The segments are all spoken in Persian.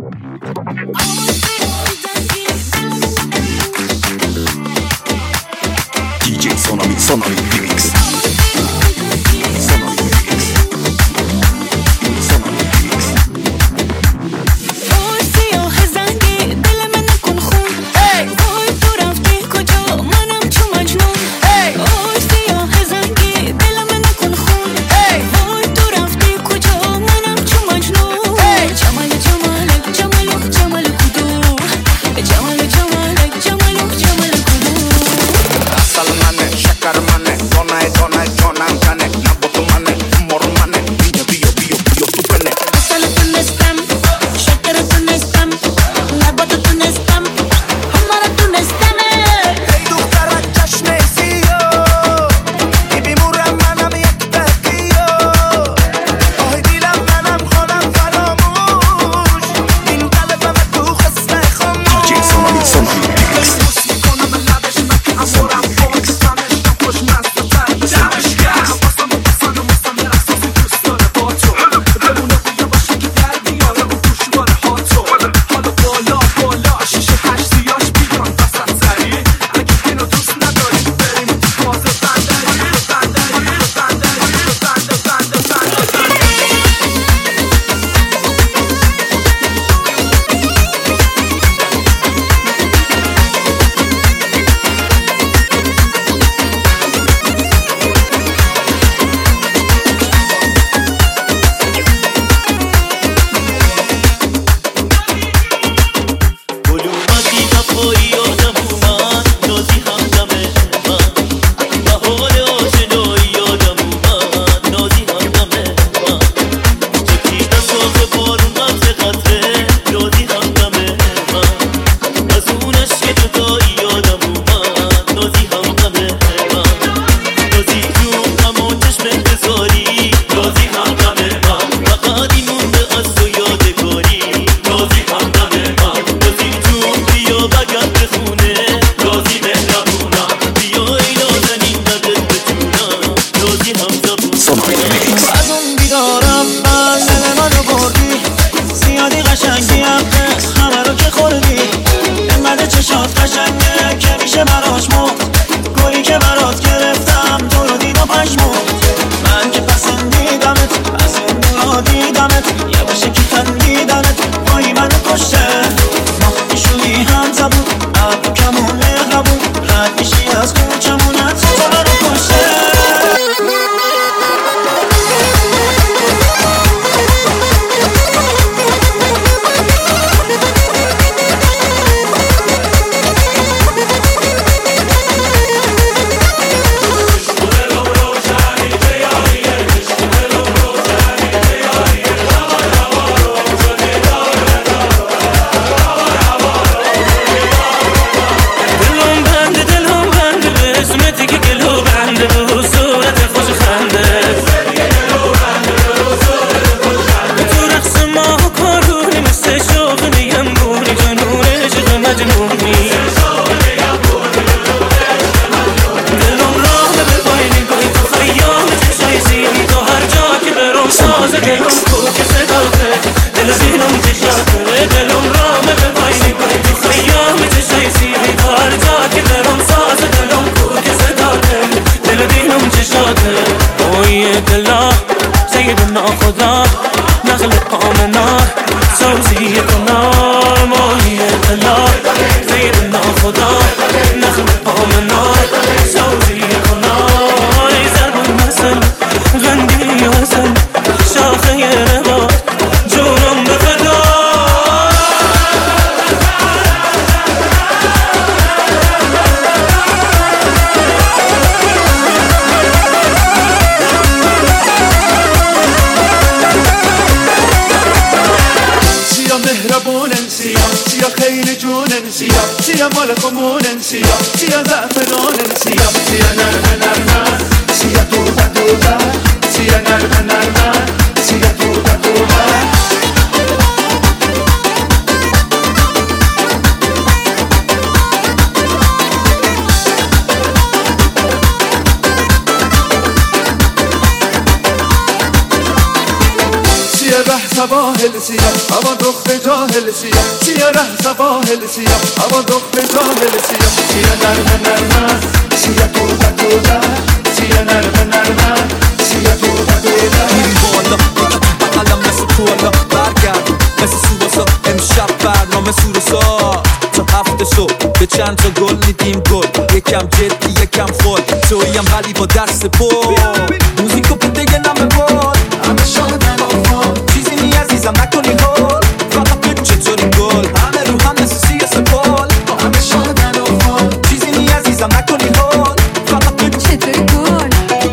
سواحل سیاه هوا دخمه جاهل سیاه سیاه ره سواحل سیاه اما دخمه جاهل سیاه سیاه نرمه نرمه سیاه توده توده سیاه نرمه نرمه سیاه توده توده این بالا بقلم مثل کولا برگرد مثل سوباسا امشب برنامه سورسا تا هفته صبح به چند تا گل میدیم گل یکم جدی یکم خل توییم ولی با دست پر موزیکو بده نمه باد همه شادن آفاد چیزی نی عزیزم نکنی گل فقط بگو چطوری گل همه رو هم مثل سیاه سپال همه شادن آفاد چیزی نی عزیزم نکنی گل فقط بگو چطوری گل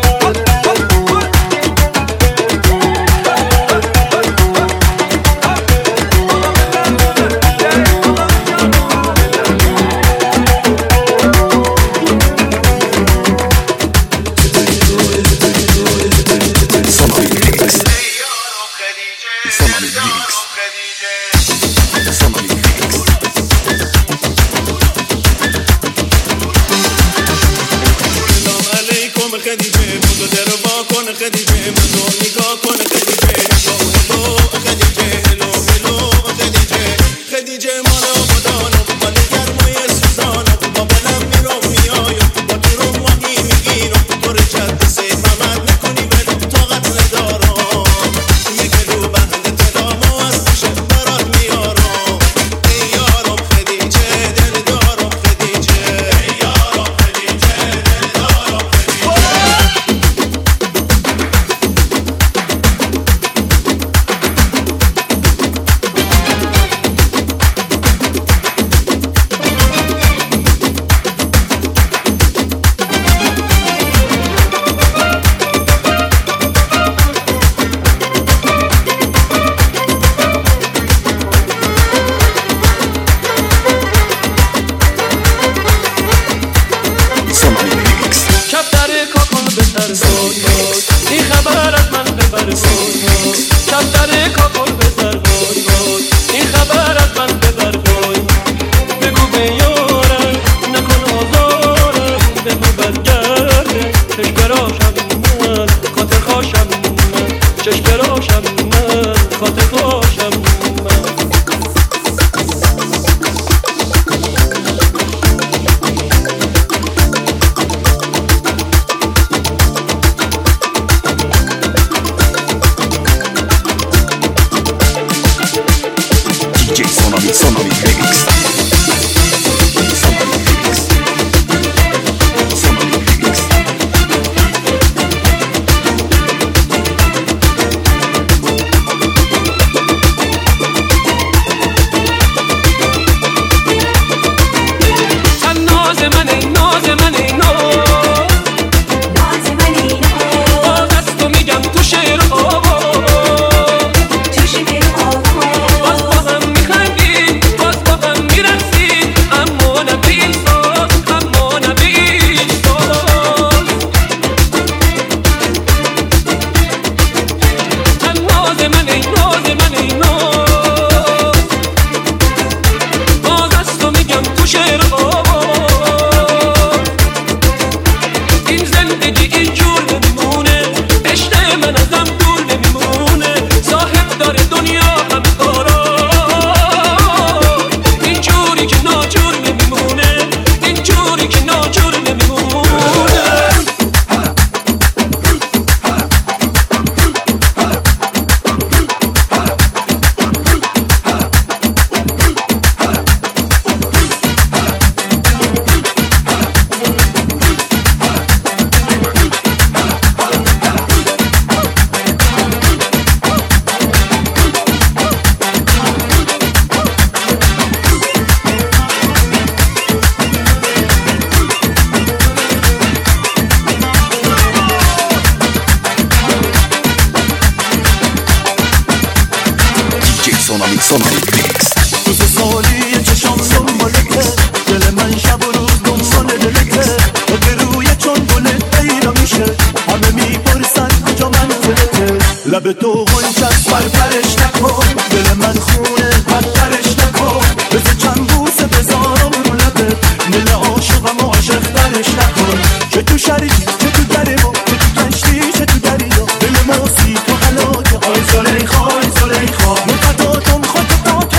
لب تو غنچست برپرش نکن دل من خونه بدترش نکن بذار چند بوسه بذارم رو لبت دل عاشقم و عاشق درش نکن چه تو شریک چه تو درمو چه تو کشتی چه تو دریا دل ما سی تو حلاکه آی زلیخا مقداتم خود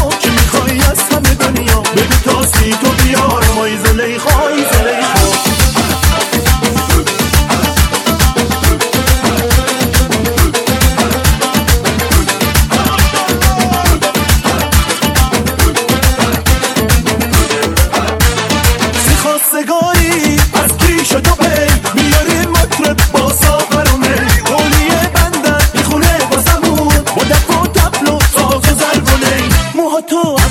با تو